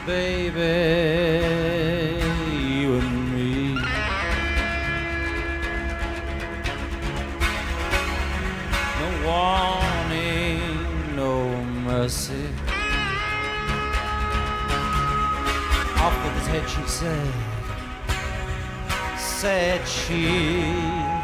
baby, you and me. No warning, no mercy. Off with his head, she said she